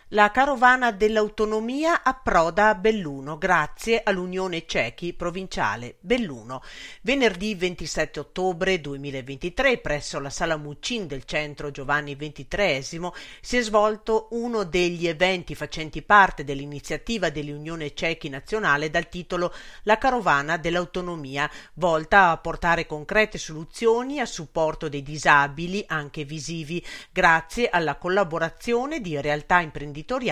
La carovana dell'autonomia approda a Belluno grazie all'Unione Cechi Provinciale Belluno. Venerdì 27 ottobre 2023 presso la Sala Muccin del centro Giovanni XXIII si è svolto uno degli eventi facenti parte dell'iniziativa dell'Unione Cechi Nazionale dal titolo La carovana dell'autonomia, volta a portare concrete soluzioni a supporto dei disabili anche visivi grazie alla collaborazione di realtà imprenditoriali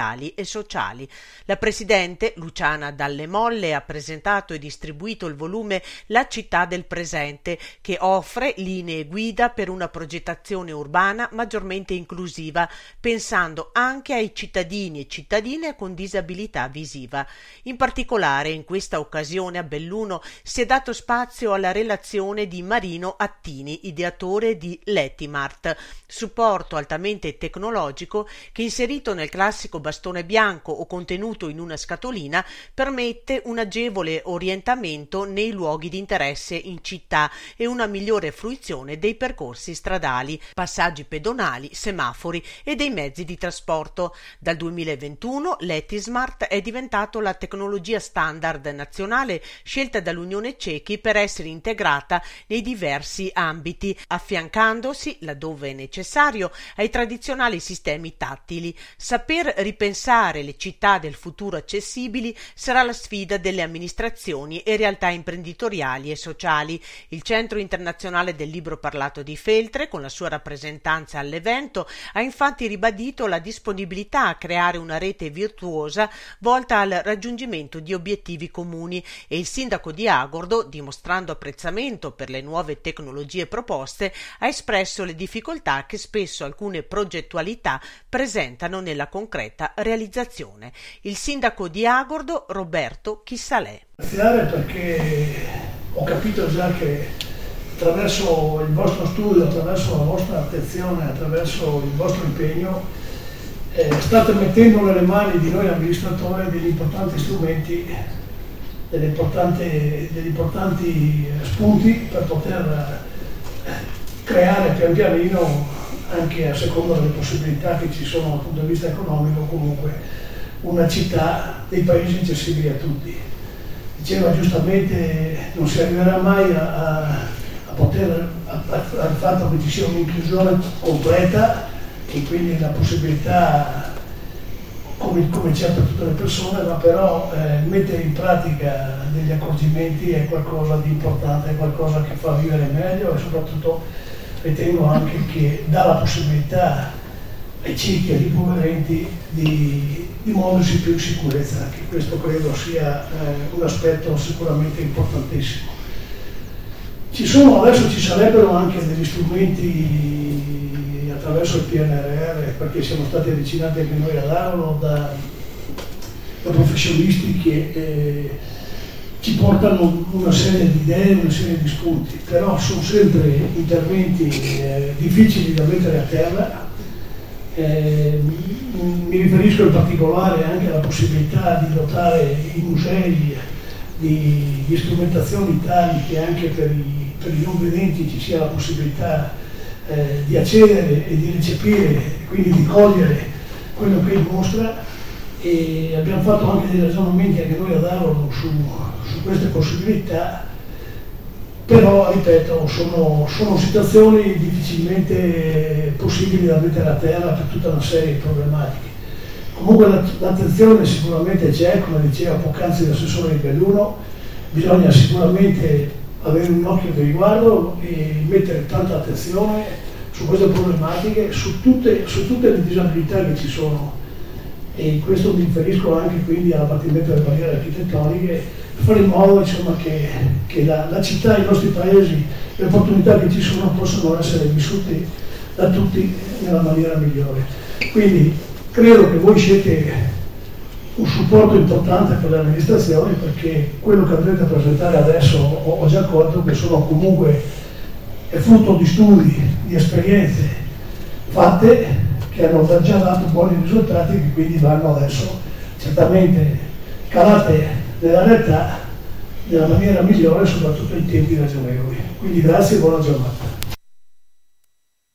e sociali. La presidente Luciana Dalle Molle ha presentato e distribuito il volume La città del presente, che offre linee guida per una progettazione urbana maggiormente inclusiva, pensando anche ai cittadini e cittadine con disabilità visiva. In particolare, in questa occasione a Belluno si è dato spazio alla relazione di Marino Attini, ideatore di Lettimart, supporto altamente tecnologico che, inserito nel classico bastone bianco o contenuto in una scatolina, permette un agevole orientamento nei luoghi di interesse in città e una migliore fruizione dei percorsi stradali, passaggi pedonali, semafori e dei mezzi di trasporto. Dal 2021 Lettismart è diventato la tecnologia standard nazionale scelta dall'Unione Cechi per essere integrata nei diversi ambiti, affiancandosi, laddove è necessario, ai tradizionali sistemi tattili. Saper ripensare le città del futuro accessibili sarà la sfida delle amministrazioni e realtà imprenditoriali e sociali. Il Centro Internazionale del Libro Parlato di Feltre, con la sua rappresentanza all'evento, ha infatti ribadito la disponibilità a creare una rete virtuosa volta al raggiungimento di obiettivi comuni, e il sindaco di Agordo, dimostrando apprezzamento per le nuove tecnologie proposte, ha espresso le difficoltà che spesso alcune progettualità presentano nella concreta realizzazione. Il sindaco di Agordo, Roberto Chissalè. Perché ho capito già che attraverso il vostro studio, attraverso la vostra attenzione, attraverso il vostro impegno, state mettendo nelle mani di noi amministratori degli importanti strumenti, degli importanti spunti per poter creare pian pianino, anche a seconda delle possibilità che ci sono dal punto di vista economico, comunque una città dei paesi accessibili a tutti. Diceva giustamente, non si arriverà mai al fatto che ci sia un'inclusione completa e quindi la possibilità, come c'è per tutte le persone, ma però mettere in pratica degli accorgimenti è qualcosa di importante, è qualcosa che fa vivere meglio e soprattutto ritengo anche che dà la possibilità ai ciechi e ai poverenti di muoversi più in sicurezza, che questo credo sia un aspetto sicuramente importantissimo. Adesso ci sarebbero anche degli strumenti attraverso il PNRR, perché siamo stati avvicinati anche noi all'Agro da professionisti che ci portano una serie di idee, una serie di spunti, però sono sempre interventi difficili da mettere a terra. Mi riferisco in particolare anche alla possibilità di dotare i musei di strumentazioni tali che anche per i non vedenti ci sia la possibilità di accedere e di recepire, quindi di cogliere quello che mostra. E abbiamo fatto anche dei ragionamenti anche noi ad Agordo su queste possibilità, però ripeto, sono situazioni difficilmente possibili da mettere a terra per tutta una serie di problematiche. Comunque l'attenzione sicuramente c'è, come diceva poc'anzi l'assessore di Belluno, bisogna sicuramente avere un occhio di riguardo e mettere tanta attenzione su queste problematiche, su tutte le disabilità che ci sono. E in questo mi riferisco anche quindi all'abbattimento delle barriere architettoniche, per fare in modo insomma, che la città, i nostri paesi, le opportunità che ci sono possano essere vissute da tutti nella maniera migliore. Quindi credo che voi siete un supporto importante per le amministrazioni, perché quello che andrete a presentare adesso ho già colto che sono comunque è frutto di studi, di esperienze fatte, che hanno già dato buoni risultati, che quindi vanno adesso certamente calate nella realtà nella maniera migliore, soprattutto in tempi ragionevoli. Quindi grazie e buona giornata.